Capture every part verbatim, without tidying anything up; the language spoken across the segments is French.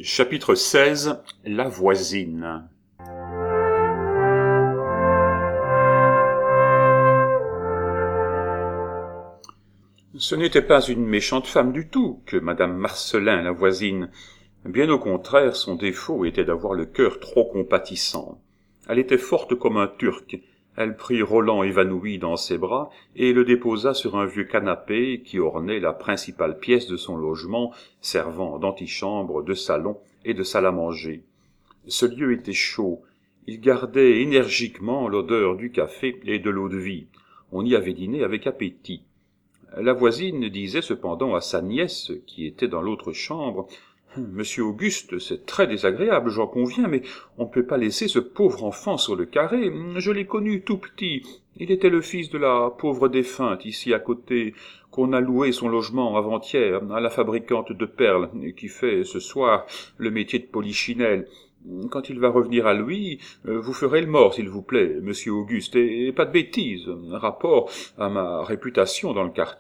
Chapitre seize. La voisine. Ce n'était pas une méchante femme du tout que madame Marcelin, la voisine. Bien au contraire, son défaut était d'avoir le cœur trop compatissant. Elle était forte comme un Turc. Elle prit Roland évanoui dans ses bras et le déposa sur un vieux canapé qui ornait la principale pièce de son logement, servant d'antichambre, de salon et de salle à manger. Ce lieu était chaud. Il gardait énergiquement l'odeur du café et de l'eau-de-vie. On y avait dîné avec appétit. La voisine disait cependant à sa nièce, qui était dans l'autre chambre, « Monsieur Auguste, c'est très désagréable, j'en conviens, mais on ne peut pas laisser ce pauvre enfant sur le carré. Je l'ai connu tout petit. Il était le fils de la pauvre défunte, ici à côté, qu'on a loué son logement avant-hier à la fabricante de perles, qui fait ce soir le métier de polichinelle. Quand il va revenir à lui, vous ferez le mort, s'il vous plaît, monsieur Auguste, et pas de bêtises, rapport à ma réputation dans le quartier. »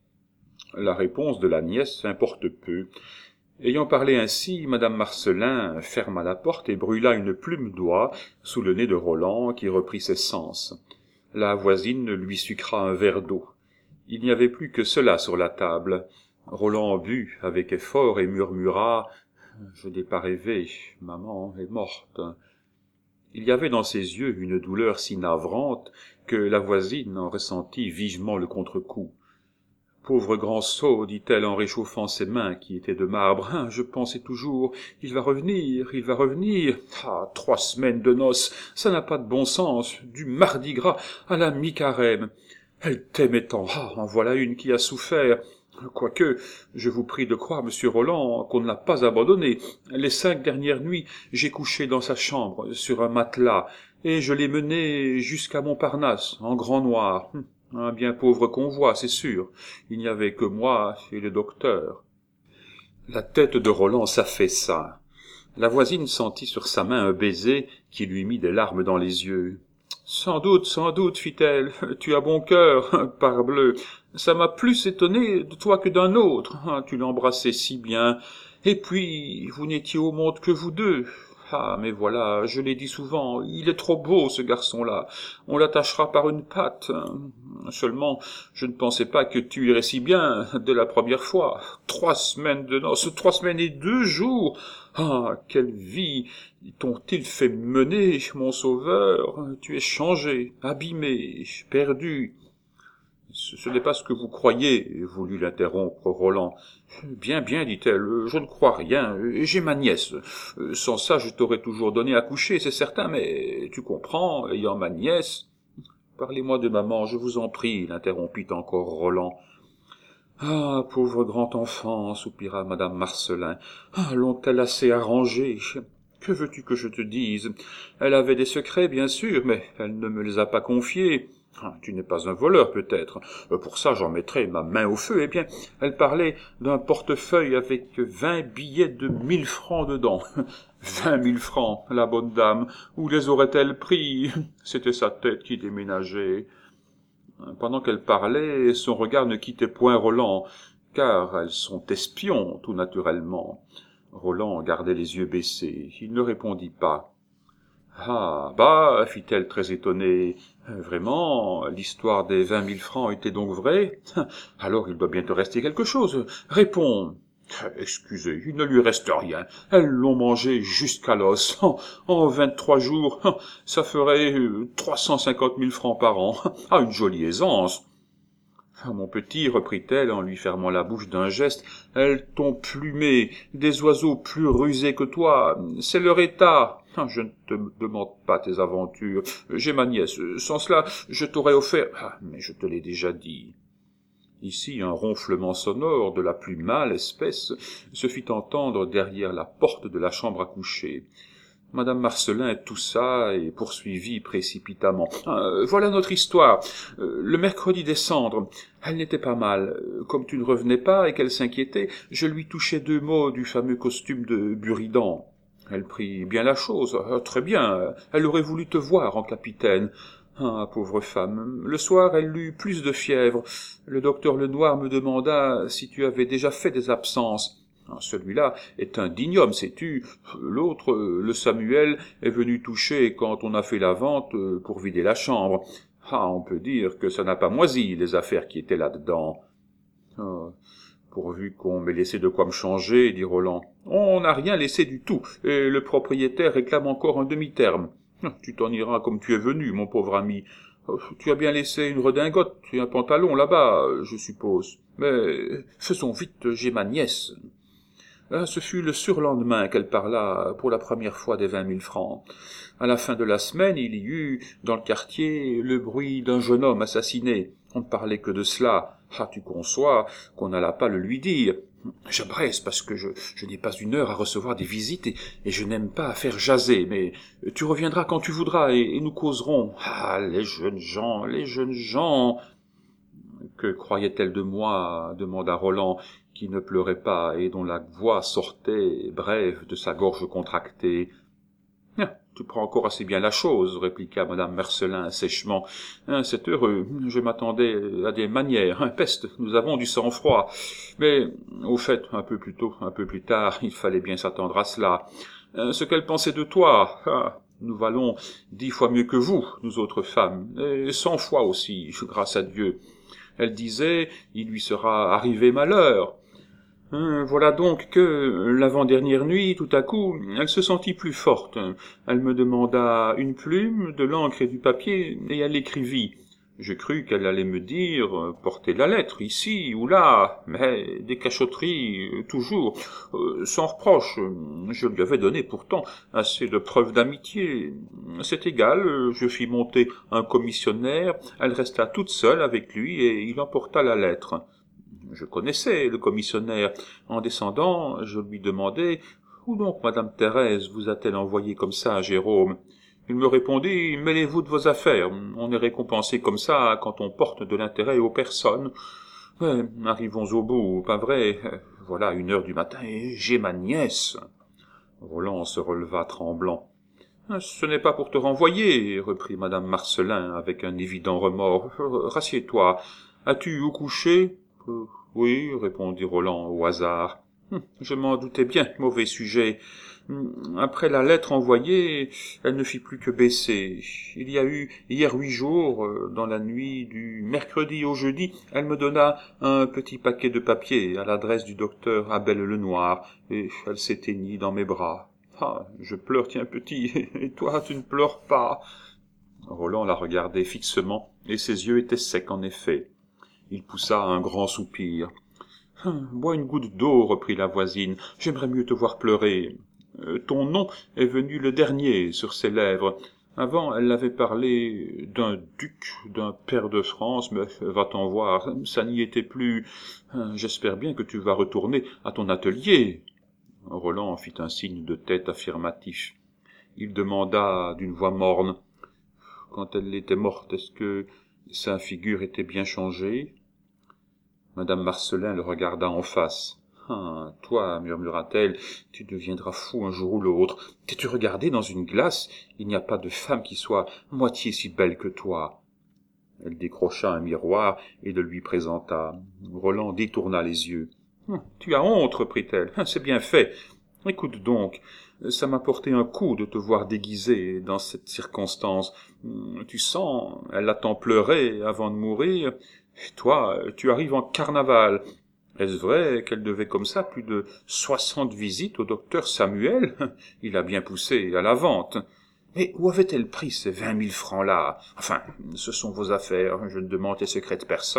La réponse de la nièce importe peu. Ayant parlé ainsi, madame Marcelin ferma la porte et brûla une plume d'oie sous le nez de Roland, qui reprit ses sens. La voisine lui sucra un verre d'eau. Il n'y avait plus que cela sur la table. Roland but avec effort et murmura « Je n'ai pas rêvé, maman est morte. » Il y avait dans ses yeux une douleur si navrante que la voisine en ressentit vivement le contre-coup. « Pauvre grand sot, dit-elle en réchauffant ses mains qui étaient de marbre, hein, je pensais toujours, il va revenir, il va revenir. Ah, trois semaines de noces, ça n'a pas de bon sens, du mardi gras à la mi-carême. Elle t'aimait tant, ah, en voilà une qui a souffert. Quoique, je vous prie de croire, monsieur Roland, qu'on ne l'a pas abandonné. Les cinq dernières nuits, j'ai couché dans sa chambre, sur un matelas, et je l'ai menée jusqu'à Montparnasse, en grand noir. Un bien pauvre convoi, c'est sûr. Il n'y avait que moi et le docteur. » La tête de Roland s'affaissa. La voisine sentit sur sa main un baiser qui lui mit des larmes dans les yeux. « Sans doute, sans doute, fit-elle, tu as bon cœur, parbleu. Ça m'a plus étonné de toi que d'un autre. Tu l'embrassais si bien. Et puis, vous n'étiez au monde que vous deux. Ah, mais voilà, je l'ai dit souvent, il est trop beau, ce garçon-là. On l'attachera par une patte. Seulement, je ne pensais pas que tu irais si bien dès la première fois. Trois semaines de noces, trois semaines et deux jours. Ah, quelle vie t'ont-ils fait mener, mon sauveur? Tu es changé, abîmé, perdu. » « Ce n'est pas ce que vous croyez, » voulut l'interrompre Roland. « Bien, bien, dit-elle, je ne crois rien, j'ai ma nièce. Sans ça, je t'aurais toujours donné à coucher, c'est certain, mais tu comprends, ayant ma nièce... »« Parlez-moi de maman, je vous en prie, » l'interrompit encore Roland. « Ah, pauvre grand enfant, soupira madame Marcelin, ah, l'ont-elle assez arrangée? Que veux-tu que je te dise? Elle avait des secrets, bien sûr, mais elle ne me les a pas confiés. » « Tu n'es pas un voleur, peut-être. Pour ça, j'en mettrai ma main au feu. Eh bien, elle parlait d'un portefeuille avec vingt billets de mille francs dedans. Vingt mille francs, la bonne dame. Où les aurait-elle pris? C'était sa tête qui déménageait. » Pendant qu'elle parlait, son regard ne quittait point Roland, car elles sont espions, tout naturellement. Roland gardait les yeux baissés. Il ne répondit pas. « Ah, bah, fit-elle très étonnée, vraiment, l'histoire des vingt mille francs était donc vraie? Alors il doit bien te rester quelque chose. Réponds. »« Excusez, il ne lui reste rien. Elles l'ont mangé jusqu'à l'os. En, en vingt-trois jours, ça ferait trois cent cinquante mille francs par an. Ah, une jolie aisance. » « Mon petit, reprit-elle en lui fermant la bouche d'un geste, elles t'ont plumé, des oiseaux plus rusés que toi, c'est leur état. Je ne te demande pas tes aventures, j'ai ma nièce, sans cela, je t'aurais offert... Ah, mais je te l'ai déjà dit. » Ici, un ronflement sonore de la plus mâle espèce se fit entendre derrière la porte de la chambre à coucher. Madame Marcelin toussa et poursuivit précipitamment. Euh, « Voilà notre histoire. Euh, le mercredi des cendres, elle n'était pas mal. Comme tu ne revenais pas et qu'elle s'inquiétait, je lui touchai deux mots du fameux costume de Buridan. Elle prit bien la chose. Ah, très bien, elle aurait voulu te voir en capitaine. Ah, pauvre femme. Le soir, elle eut plus de fièvre. Le docteur Lenoir me demanda si tu avais déjà fait des absences. Celui-là est un digne homme, sais-tu. L'autre, le Samuel, est venu toucher quand on a fait la vente pour vider la chambre. Ah, on peut dire que ça n'a pas moisi, les affaires qui étaient là-dedans. Ah, pourvu qu'on m'ait laissé de quoi me changer, dit Roland. On n'a rien laissé du tout, et le propriétaire réclame encore un demi-terme. Tu t'en iras comme tu es venu, mon pauvre ami. Tu as bien laissé une redingote et un pantalon là-bas, je suppose. Mais faisons vite, j'ai ma nièce. Ce fut le surlendemain qu'elle parla pour la première fois des vingt mille francs. À la fin de la semaine, il y eut, dans le quartier, le bruit d'un jeune homme assassiné. On ne parlait que de cela. Ah, tu conçois qu'on n'alla pas le lui dire. J'abresse parce que je, je n'ai pas une heure à recevoir des visites et, et je n'aime pas à faire jaser, mais tu reviendras quand tu voudras et, et nous causerons. Ah, les jeunes gens, les jeunes gens. Que croyait-elle de moi? Demanda Roland, qui ne pleurait pas et dont la voix sortait, brève, de sa gorge contractée. « Tu prends encore assez bien la chose, » répliqua madame Marcellin sèchement. « C'est heureux, je m'attendais à des manières. Peste, nous avons du sang-froid. Mais, au fait, un peu plus tôt, un peu plus tard, il fallait bien s'attendre à cela. Ce qu'elle pensait de toi, ah, nous valons dix fois mieux que vous, nous autres femmes, et cent fois aussi, grâce à Dieu. Elle disait, il lui sera arrivé malheur. » Voilà donc que, l'avant-dernière nuit, tout à coup, elle se sentit plus forte. Elle me demanda une plume, de l'encre et du papier, et elle écrivit. Je crus qu'elle allait me dire « Portez la lettre, ici ou là », mais des cachotteries, toujours, euh, sans reproche. Je lui avais donné pourtant assez de preuves d'amitié. C'est égal, je fis monter un commissionnaire, elle resta toute seule avec lui, et il emporta la lettre. Je connaissais le commissionnaire. En descendant, je lui demandai « Où donc madame Thérèse vous a-t-elle envoyé comme ça à Jérôme ?» Il me répondit « Mêlez-vous de vos affaires. On est récompensé comme ça quand on porte de l'intérêt aux personnes. Mais arrivons au bout, pas vrai? Voilà une heure du matin et j'ai ma nièce. » Roland se releva tremblant. « Ce n'est pas pour te renvoyer, » reprit madame Marcellin avec un évident remords. « Rassieds-toi. As-tu où coucher ?»« Oui, » répondit Roland au hasard. « Je m'en doutais bien, mauvais sujet. Après la lettre envoyée, elle ne fit plus que baisser. Il y a eu hier huit jours, dans la nuit du mercredi au jeudi, elle me donna un petit paquet de papier à l'adresse du docteur Abel Lenoir, et elle s'éteignit dans mes bras. Ah, je pleure, tiens petit, et toi tu ne pleures pas. » Roland la regardait fixement, et ses yeux étaient secs en effet. Il poussa un grand soupir. « Bois une goutte d'eau, reprit la voisine, j'aimerais mieux te voir pleurer. Euh, ton nom est venu le dernier sur ses lèvres. Avant, elle avait parlé d'un duc, d'un pair de France, mais va-t'en voir, ça n'y était plus. J'espère bien que tu vas retourner à ton atelier. » Roland fit un signe de tête affirmatif. Il demanda d'une voix morne. « Quand elle était morte, est-ce que sa figure était bien changée ?» Madame Marcellin le regarda en face. « Ah, toi, murmura-t-elle, tu deviendras fou un jour ou l'autre. T'es-tu regardé dans une glace? Il n'y a pas de femme qui soit moitié si belle que toi. » Elle décrocha un miroir et le lui présenta. Roland détourna les yeux. « Tu as honte, reprit-elle. C'est bien fait. Écoute donc, ça m'a porté un coup de te voir déguisée dans cette circonstance. Tu sens, elle a tant pleuré avant de mourir. Et toi, tu arrives en carnaval. Est-ce vrai qu'elle devait comme ça plus de soixante visites au docteur Samuel? Il a bien poussé à la vente. Mais où avait-elle pris ces vingt mille francs-là? Enfin, ce sont vos affaires, je ne demande les secrets de personne. »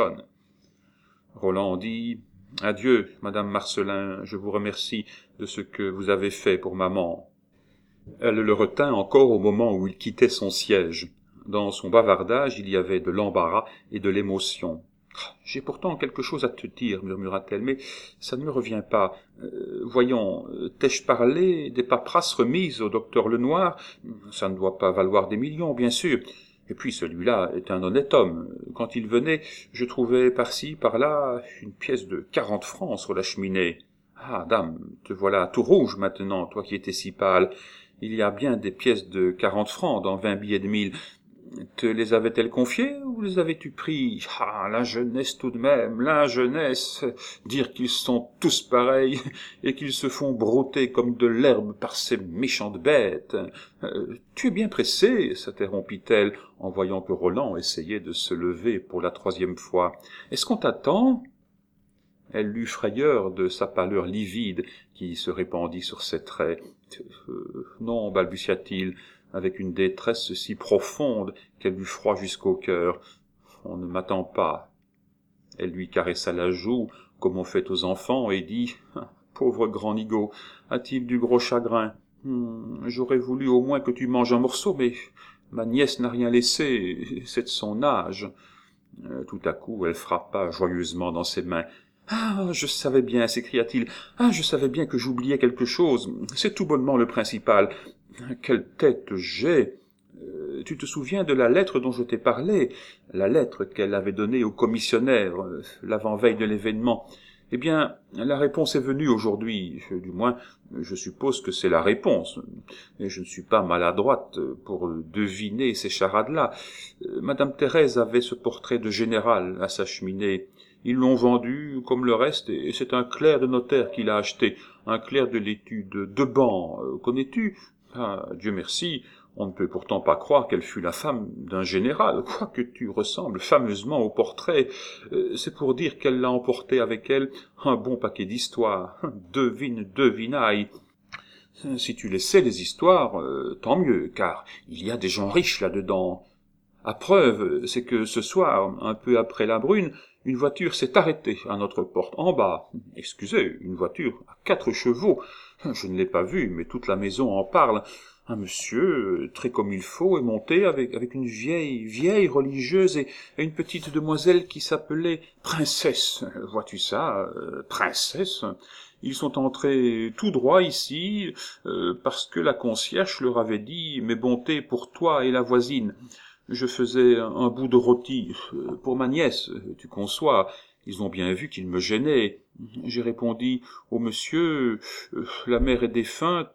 Roland dit « Adieu, madame Marcellin, je vous remercie de ce que vous avez fait pour maman. » Elle le retint encore au moment où il quittait son siège. Dans son bavardage, il y avait de l'embarras et de l'émotion. « J'ai pourtant quelque chose à te dire, » murmura-t-elle, « mais ça ne me revient pas. Euh, voyons, t'ai-je parlé des paperasses remises au docteur Lenoir? Ça ne doit pas valoir des millions, bien sûr. Et puis celui-là est un honnête homme. Quand il venait, je trouvais par-ci, par-là, une pièce de quarante francs sur la cheminée. Ah, dame, te voilà tout rouge maintenant, toi qui étais si pâle. Il y a bien des pièces de quarante francs dans vingt billets de mille. Te les avait-elle confiés, ou les avais-tu pris? Ah, la jeunesse tout de même, la jeunesse! Dire qu'ils sont tous pareils, et qu'ils se font brouter comme de l'herbe par ces méchantes bêtes. Euh, tu es bien pressé, s'interrompit-elle, en voyant que Roland essayait de se lever pour la troisième fois. Est-ce qu'on t'attend? Elle eut frayeur de sa pâleur livide qui se répandit sur ses traits. Euh, non, balbutia-t-il, avec une détresse si profonde qu'elle eut froid jusqu'au cœur. On ne m'attend pas. Elle lui caressa la joue, comme on fait aux enfants, et dit « Pauvre grand nigaud, a-t-il du gros chagrin? Hum, J'aurais voulu au moins que tu manges un morceau, mais ma nièce n'a rien laissé, c'est de son âge. » Tout à coup, elle frappa joyeusement dans ses mains. « Ah, je savais bien, s'écria-t-il. Ah, je savais bien que j'oubliais quelque chose. C'est tout bonnement le principal. Quelle tête j'ai! Euh, tu te souviens de la lettre dont je t'ai parlé, la lettre qu'elle avait donnée au commissionnaire, euh, l'avant-veille de l'événement? Eh bien, la réponse est venue aujourd'hui, du moins, je suppose que c'est la réponse, et je ne suis pas maladroite pour deviner ces charades-là. Euh, Madame Thérèse avait ce portrait de général à sa cheminée. Ils l'ont vendu comme le reste, et c'est un clerc de notaire qui l'a acheté, un clerc de l'étude de Ban. Euh, connais-tu? Ah, Dieu merci, on ne peut pourtant pas croire qu'elle fût la femme d'un général, quoique tu ressembles fameusement au portrait. Euh, c'est pour dire qu'elle l'a emporté avec elle un bon paquet d'histoires. Devine, devinaille. Si tu les sais, les histoires, euh, tant mieux, car il y a des gens riches là-dedans. À preuve, c'est que ce soir, un peu après la brune, une voiture s'est arrêtée à notre porte, en bas. Excusez, une voiture à quatre chevaux. Je ne l'ai pas vue, mais toute la maison en parle. Un monsieur, très comme il faut, est monté avec, avec une vieille, vieille religieuse et, et une petite demoiselle qui s'appelait Princesse. Vois-tu ça, euh, Princesse? Ils sont entrés tout droit ici, euh, parce que la concierge leur avait dit « Mes bontés pour toi et la voisine ». Je faisais un bout de rôti pour ma nièce, tu conçois. Ils ont bien vu qu'il me gênait. J'ai répondu au monsieur, la mère est défunte,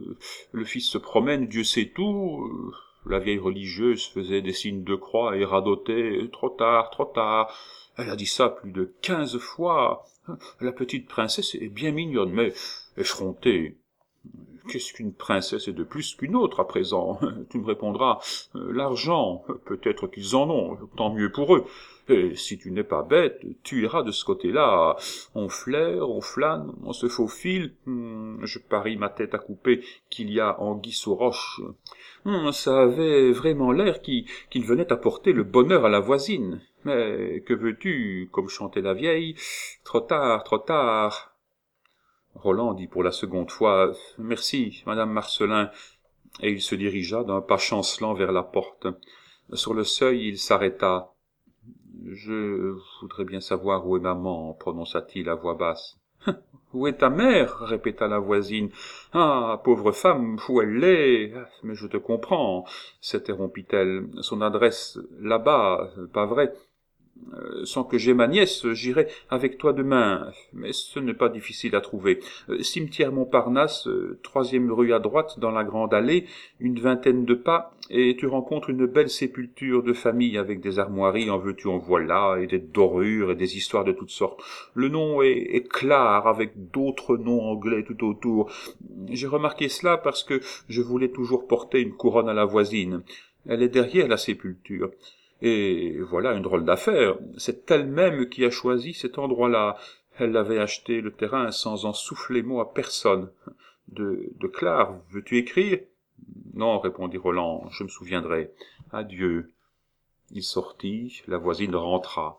le fils se promène, Dieu sait tout. La vieille religieuse faisait des signes de croix et radotait, trop tard, trop tard. Elle a dit ça plus de quinze fois. La petite princesse est bien mignonne, mais effrontée. Qu'est-ce qu'une princesse est de plus qu'une autre à présent? Tu me répondras, euh, l'argent, peut-être qu'ils en ont, tant mieux pour eux. Et si tu n'es pas bête, tu iras de ce côté-là. On flaire, on flâne, on se faufile. Hum, je parie ma tête à couper qu'il y a anguille sous roche. Hum, ça avait vraiment l'air qu'il qu'il venait apporter le bonheur à la voisine. Mais que veux-tu, comme chantait la vieille? Trop tard, trop tard. Roland dit pour la seconde fois « Merci, madame Marcelin », et il se dirigea d'un pas chancelant vers la porte. Sur le seuil, il s'arrêta. « Je voudrais bien savoir où est maman », prononça-t-il à voix basse. « Où est ta mère ?» répéta la voisine. « Ah, pauvre femme, où elle est ?»« Mais je te comprends » s'interrompit-elle. « Son adresse là-bas, pas vrai ? Euh, sans que j'aie ma nièce, j'irai avec toi demain, mais ce n'est pas difficile à trouver. Euh, cimetière Montparnasse, euh, troisième rue à droite, dans la grande allée, une vingtaine de pas, et tu rencontres une belle sépulture de famille avec des armoiries, en veux-tu, en voilà, et des dorures, et des histoires de toutes sortes. Le nom est, est clair, avec d'autres noms anglais tout autour. J'ai remarqué cela parce que je voulais toujours porter une couronne à la voisine. Elle est derrière la sépulture. Et voilà une drôle d'affaire, c'est elle-même qui a choisi cet endroit-là. Elle avait acheté le terrain sans en souffler mot à personne. De, de Clare, veux-tu écrire? Non, répondit Roland, je me souviendrai. Adieu. Il sortit, la voisine rentra.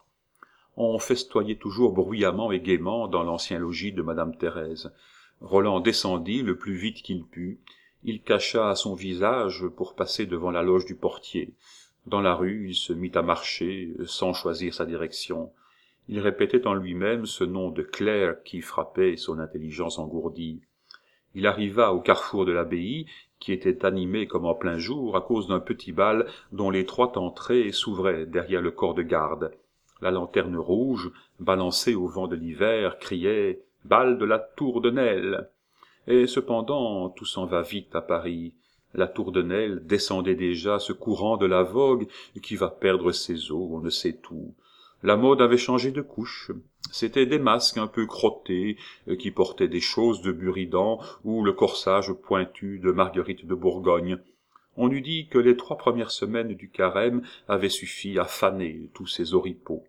On festoyait toujours bruyamment et gaiement dans l'ancien logis de madame Thérèse. Roland descendit le plus vite qu'il put. Il cacha son visage pour passer devant la loge du portier. Dans la rue, il se mit à marcher, sans choisir sa direction. Il répétait en lui-même ce nom de Claire qui frappait son intelligence engourdie. Il arriva au carrefour de l'abbaye, qui était animé comme en plein jour à cause d'un petit bal dont l'étroite entrée s'ouvrait derrière le corps de garde. La lanterne rouge, balancée au vent de l'hiver, criait « Bal de la tour de Nesle !» Et cependant, tout s'en va vite à Paris. La tour de Nesle descendait déjà ce courant de la vogue qui va perdre ses eaux, on ne sait où. La mode avait changé de couche. C'étaient des masques un peu crottés, qui portaient des choses de Buridan ou le corsage pointu de Marguerite de Bourgogne. On eût dit que les trois premières semaines du carême avaient suffi à faner tous ces oripeaux.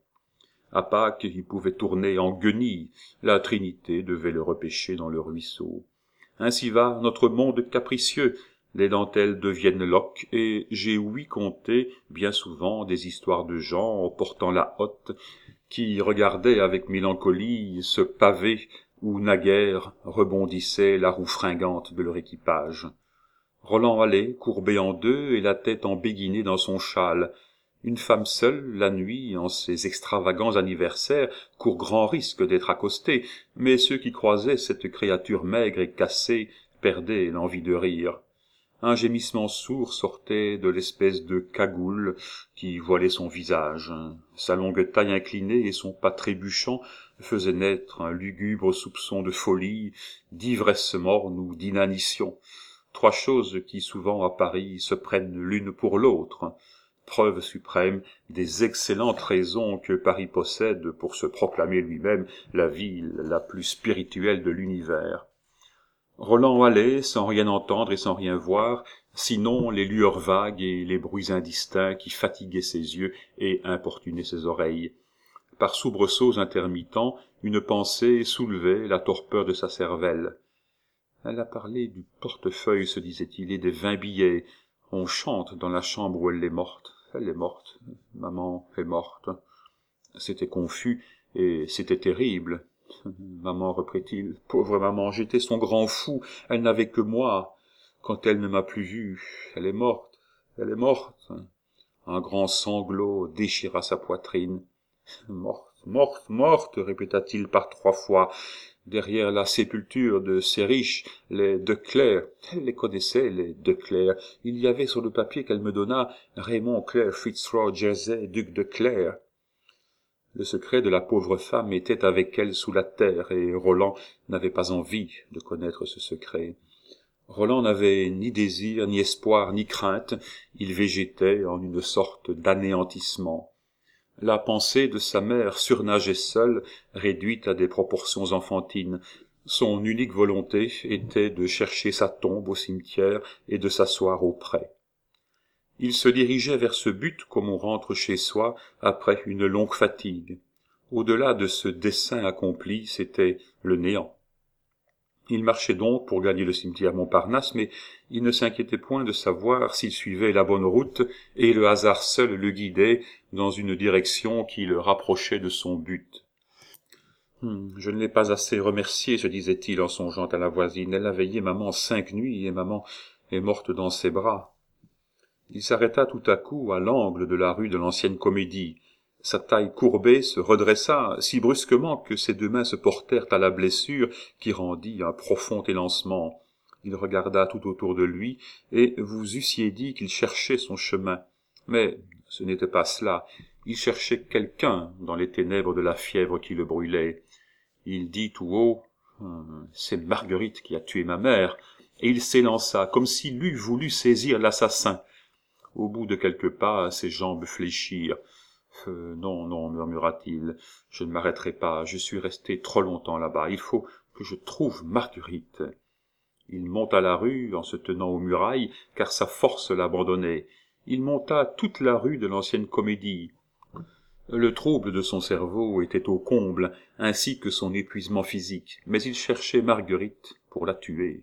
À Pâques, il pouvait tourner en guenille, la Trinité devait le repêcher dans le ruisseau. Ainsi va notre monde capricieux, les dentelles deviennent loques, et j'ai ouï conter, bien souvent, des histoires de gens portant la hotte, qui regardaient avec mélancolie ce pavé où naguère rebondissait la roue fringante de leur équipage. Roland allait, courbé en deux et la tête embéguinée dans son châle. Une femme seule, la nuit, en ses extravagants anniversaires, court grand risque d'être accostée, mais ceux qui croisaient cette créature maigre et cassée perdaient l'envie de rire. Un gémissement sourd sortait de l'espèce de cagoule qui voilait son visage. Sa longue taille inclinée et son pas trébuchant faisaient naître un lugubre soupçon de folie, d'ivresse morne ou d'inanition. Trois choses qui souvent à Paris se prennent l'une pour l'autre. Preuve suprême des excellentes raisons que Paris possède pour se proclamer lui-même la ville la plus spirituelle de l'univers. Roland allait sans rien entendre et sans rien voir, sinon les lueurs vagues et les bruits indistincts qui fatiguaient ses yeux et importunaient ses oreilles. Par soubresauts intermittents, une pensée soulevait la torpeur de sa cervelle. Elle a parlé du portefeuille, se disait-il, et des vingt billets. On chante dans la chambre où elle est morte. Elle est morte. Maman est morte. C'était confus et c'était terrible. Maman, reprit-il, pauvre maman, j'étais son grand fou, elle n'avait que moi. Quand elle ne m'a plus vu, elle est morte, elle est morte. Un grand sanglot déchira sa poitrine. Morte, morte, morte, répéta-t-il par trois fois. Derrière la sépulture de ces riches, les De Clèr, elle les connaissait, les De Clèr. Il y avait sur le papier qu'elle me donna Raymond Clair Fitzroy Jersey, duc de Clèr. Le secret de la pauvre femme était avec elle sous la terre, et Roland n'avait pas envie de connaître ce secret. Roland n'avait ni désir, ni espoir, ni crainte, il végétait en une sorte d'anéantissement. La pensée de sa mère surnageait seule, réduite à des proportions enfantines. Son unique volonté était de chercher sa tombe au cimetière et de s'asseoir auprès. Il se dirigeait vers ce but comme on rentre chez soi après une longue fatigue. Au-delà de ce dessein accompli, c'était le néant. Il marchait donc pour gagner le cimetière Montparnasse, mais il ne s'inquiétait point de savoir s'il suivait la bonne route, et le hasard seul le guidait dans une direction qui le rapprochait de son but. Hum, je ne l'ai pas assez remerciée, se disait-il en songeant à la voisine. Elle a veillé maman cinq nuits, et maman est morte dans ses bras. Il s'arrêta tout à coup à l'angle de la rue de l'Ancienne Comédie. Sa taille courbée se redressa si brusquement que ses deux mains se portèrent à la blessure qui rendit un profond élancement. Il regarda tout autour de lui, et vous eussiez dit qu'il cherchait son chemin. Mais ce n'était pas cela. Il cherchait quelqu'un dans les ténèbres de la fièvre qui le brûlait. Il dit tout haut hum, « C'est Marguerite qui a tué ma mère », et il s'élança comme s'il eût voulu saisir l'assassin. Au bout de quelques pas, ses jambes fléchirent. Euh, « Non, non, murmura-t-il, je ne m'arrêterai pas, je suis resté trop longtemps là-bas, il faut que je trouve Marguerite. » Il monta la rue en se tenant aux murailles, car sa force l'abandonnait. Il monta toute la rue de l'Ancienne Comédie. Le trouble de son cerveau était au comble, ainsi que son épuisement physique, mais il cherchait Marguerite pour la tuer.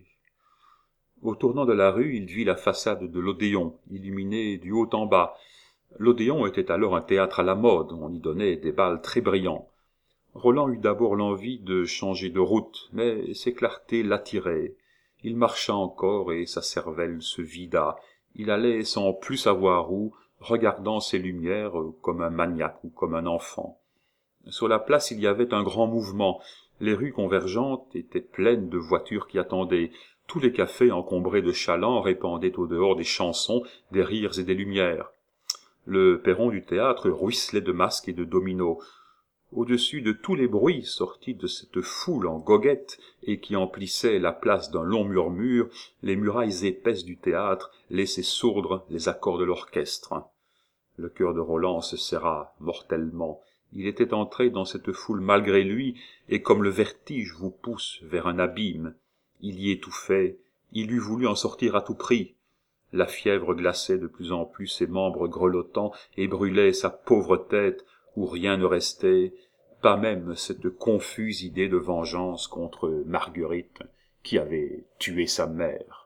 Au tournant de la rue, il vit la façade de l'Odéon, illuminée du haut en bas. L'Odéon était alors un théâtre à la mode, on y donnait des bals très brillants. Roland eut d'abord l'envie de changer de route, mais ses clartés l'attiraient. Il marcha encore et sa cervelle se vida. Il allait sans plus savoir où, regardant ces lumières comme un maniaque ou comme un enfant. Sur la place, il y avait un grand mouvement. Les rues convergentes étaient pleines de voitures qui attendaient. Tous les cafés encombrés de chalands répandaient au dehors des chansons, des rires et des lumières. Le perron du théâtre ruisselait de masques et de dominos. Au-dessus de tous les bruits sortis de cette foule en goguette et qui emplissait la place d'un long murmure, les murailles épaisses du théâtre laissaient sourdre les accords de l'orchestre. Le cœur de Roland se serra mortellement. Il était entré dans cette foule malgré lui, et comme le vertige vous pousse vers un abîme, il y étouffait, il eût voulu en sortir à tout prix. La fièvre glaçait de plus en plus ses membres grelottants et brûlait sa pauvre tête où rien ne restait, pas même cette confuse idée de vengeance contre Marguerite qui avait tué sa mère.